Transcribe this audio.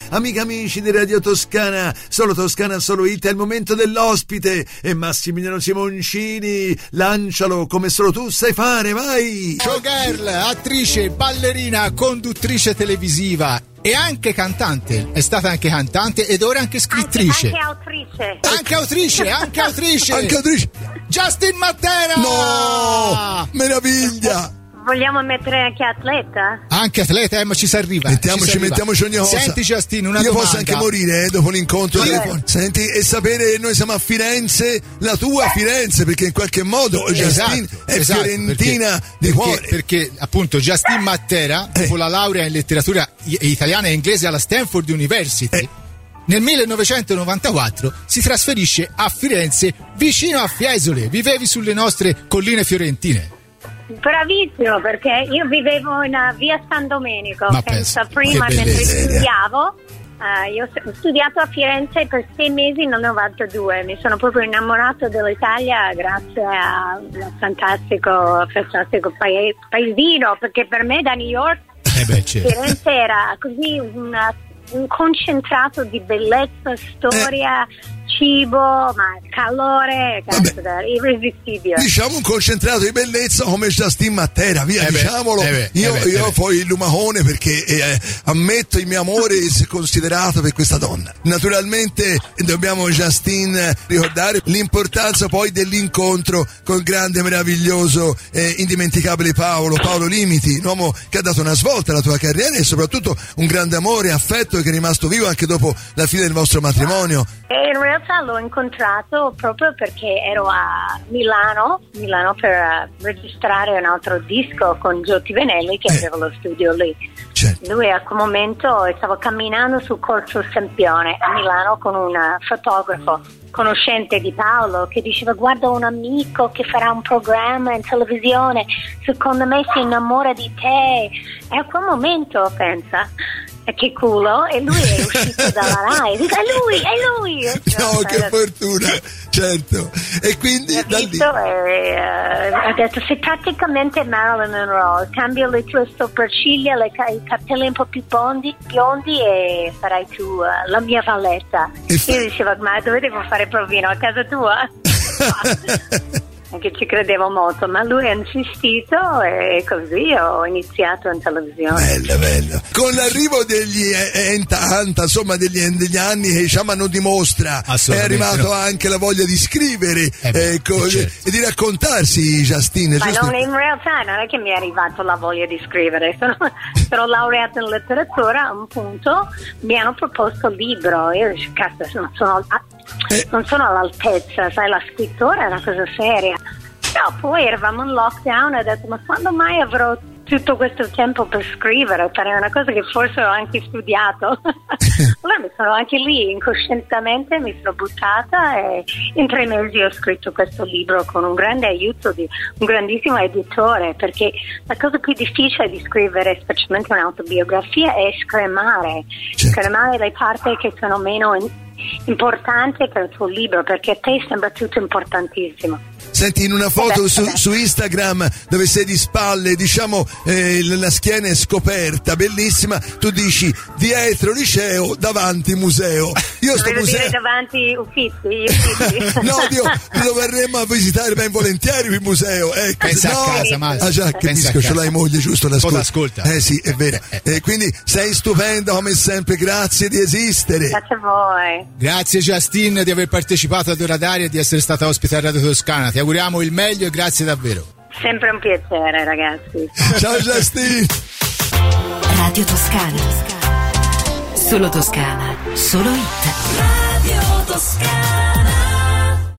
amiche, amici di Radio Toscana, solo Toscana, solo Hit, è il momento dell'ospite, e Massimiliano Simoncini, lancialo come solo tu sai fare, vai! Showgirl, attrice, ballerina, conduttrice televisiva e anche cantante, è stata anche cantante ed ora anche scrittrice. Anche autrice. Justin Matera! No! Meraviglia! Vogliamo mettere anche atleta? Anche atleta, ma ci si arriva. Mettiamoci ogni cosa. Senti Justin, una Io domanda. posso anche morire dopo l'incontro. Senti, e sapere, noi siamo a Firenze, la tua Firenze, perché in qualche modo Justin è fiorentina di cuore. Perché appunto Justin Matera, dopo la laurea in letteratura italiana e inglese alla Stanford University, nel 1994 si trasferisce a Firenze, vicino a Fiesole. Vivevi sulle nostre colline fiorentine. Bravissimo, perché io vivevo in via San Domenico, pensa, prima mentre studiavo. Io ho studiato a Firenze per 6 mesi nel 92, mi sono proprio innamorato dell'Italia grazie al fantastico paesino, perché per me da New York Firenze era così un concentrato di bellezza, storia, cibo, ma calore, irresistibile. Diciamo un concentrato di bellezza come Justin Matera, via, diciamolo. Io poi il lumacone, perché ammetto il mio amore considerato per questa donna. Naturalmente dobbiamo, Justin, ricordare l'importanza poi dell'incontro col grande, meraviglioso, indimenticabile Paolo Limiti, un uomo che ha dato una svolta alla tua carriera e soprattutto un grande amore e affetto che è rimasto vivo anche dopo la fine del vostro matrimonio. E in realtà l'ho incontrato proprio perché ero a Milano per registrare un altro disco con Giotti Venelli, che aveva lo studio lì. Certo. Lui a quel momento stava camminando sul Corso Sempione a Milano con un fotografo conoscente di Paolo che diceva: guarda un amico che farà un programma in televisione, secondo me si innamora di te. E a quel momento pensa: che culo, e lui è uscito dalla Rai. Dico, è lui. No, che fortuna, certo. E quindi da lì ha detto: sei praticamente Marilyn Monroe, cambia le tue sopracciglia, i capelli un po' più biondi e sarai tu la mia valletta. Io dicevo: ma dove devo fare provino? A casa tua? Anche ci credevo molto, ma lui ha insistito e così ho iniziato in televisione. Bello. Con l'arrivo degli insomma degli anni che diciamo non dimostra, è arrivato anche la voglia di scrivere e di raccontarsi, Justin. Ma in realtà non è che mi è arrivato la voglia di scrivere, sono laureata in letteratura, a un punto mi hanno proposto il libro, io dico: cazzo, non sono all'altezza, sai, la scrittura è una cosa seria. No, poi eravamo in lockdown e ho detto: ma quando mai avrò tutto questo tempo per scrivere? Fare una cosa che forse ho anche studiato. Allora mi sono anche lì, incoscientemente mi sono buttata e in 3 mesi ho scritto questo libro con un grande aiuto di un grandissimo editore, perché la cosa più difficile di scrivere, specialmente un'autobiografia, è scremare le parti che sono meno importanti per il tuo libro, perché a te sembra tutto importantissimo. Senti, in una foto su Instagram dove sei di spalle, diciamo la schiena è scoperta, bellissima, tu dici: dietro liceo, davanti museo. Io sto museo dire davanti Uffizi. No, lo verremo a visitare ben volentieri il museo. Pensa a casa, ma già, capisco, ce l'hai moglie, giusto? L'ascolta. Sì, è vero. Quindi sei stupenda come sempre, grazie di esistere. Grazie a voi. Grazie Justin di aver partecipato ad Ora d'Aria e di essere stata ospite a Radio Toscana. Ti auguriamo il meglio e grazie davvero. Sempre un piacere, ragazzi. Ciao Justin. Radio Toscana. Solo Toscana, solo Hit. Radio Toscana.